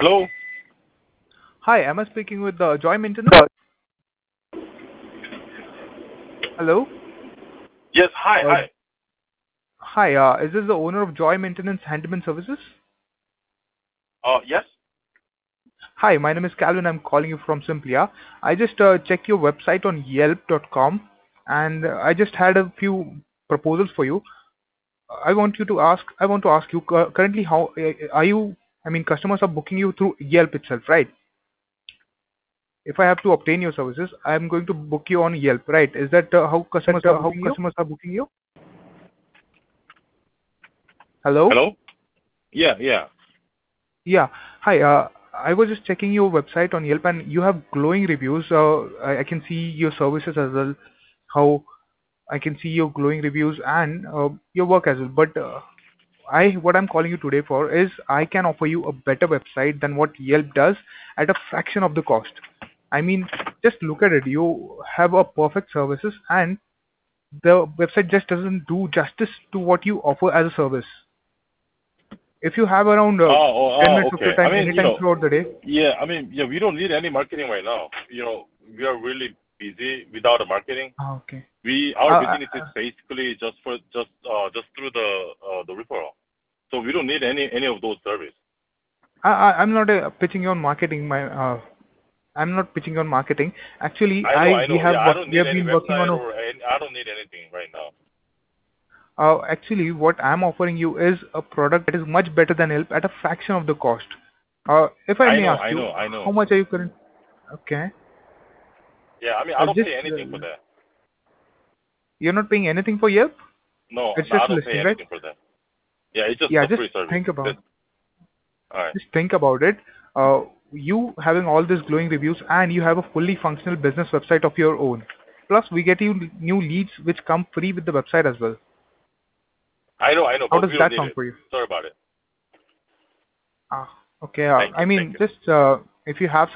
Hello? Hi, am I speaking with Joy Maintenance? Hello? Yes, hi, Uh, hi. Hi, is this the owner of Joy Maintenance Handyman Services? Yes? Hi, my name is Calvin. I'm calling you from Simplia. I just checked your website on Yelp.com, and I just had a few proposals for you. I want to ask you currently how are you? I mean, customers are booking you through Yelp itself, right? If I have to obtain your services, I'm going to book you on Yelp, right? Is that how customers are How booking you? customers are booking you? Hello? Hello? Yeah. Yeah. Hi. I was just checking your website on Yelp, and you have glowing reviews. I can see your services as well. How I can see your glowing reviews and your work as well. But what I'm calling you today for is I can offer you a better website than what Yelp does at a fraction of the cost. I mean, just look at it. You have a perfect services, and the website just doesn't do justice to what you offer as a service. If you have around 10 minutes of your Okay. I time mean, anytime throughout the day. we don't need any marketing right now. We are really busy without the marketing. Okay. Our Uh, business is basically just through the referral. So we don't need any of those service. I'm not pitching you on marketing. I'm not pitching you on marketing. Actually, I know. Yeah, I don't we need have any been working on website a. I don't need anything right now. Actually, what I'm offering you is a product that is much better than Help at a fraction of the cost. If I may ask you, I how know. much are you current? Okay. Yeah, I mean, I don't Just pay anything for that. you're not paying anything for Yelp. It's No, I just a don't pay listing, right? anything for that. Yeah, it's just Yeah. a free service. All right. Just think about it. You having all these glowing reviews and you have a fully functional business website of your own. Plus, we get you new leads which come free with the website as well. I know, How but does we don't that need sound it. for you? Sorry about it. Okay. Thank I you. Thank mean, you. just if you have